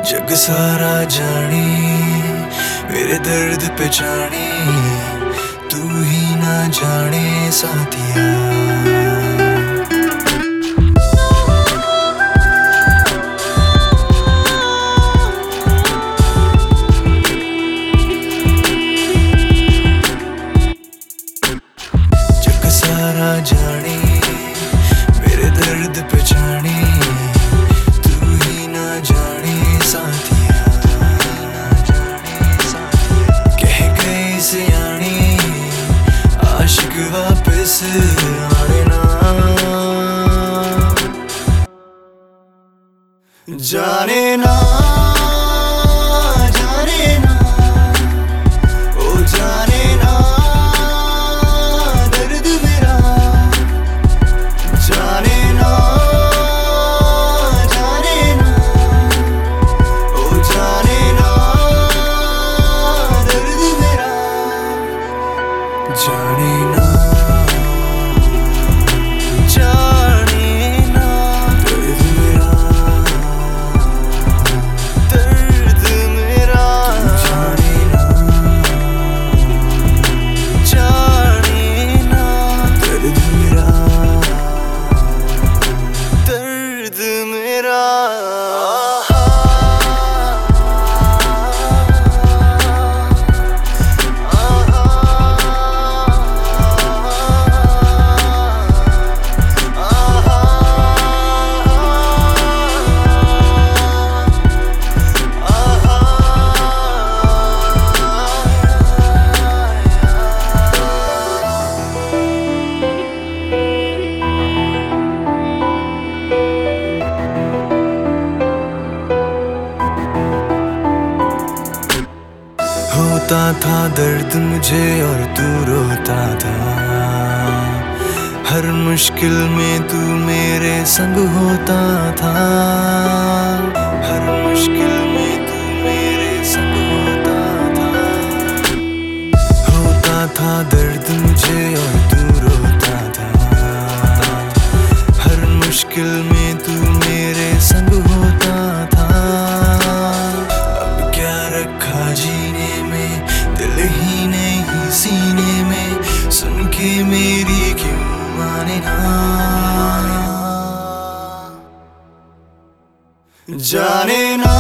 जग सारा जाने मेरे दर्द पे जाने, तू ही ना जाने साथिया। जग सारा जाने मेरे दर्द पे जाने, आशिक वापस आने ना जाने ना जाने ना, ओ जाने ना दर्द मेरा, जाने ना जाने ना, ओ जाने ना दर्द मेरा, जाने ना जाने ना दर्द मेरा, दर्द मेरा, जाने ना जाने ना दर्द मेरा, दर्द मेरा। होता था दर्द मुझे और तू रोता था, हर मुश्किल में तू मेरे संग होता था, हर मुश्किल में तू मेरे संग होता था दर्द मुझे और तू रोता था, हर मुश्किल में तू मेरे संग होता था। अब क्या रखा जीने में, दिल ही नहीं सीने में, सुन के मेरी क्यों माने ना, जाने ना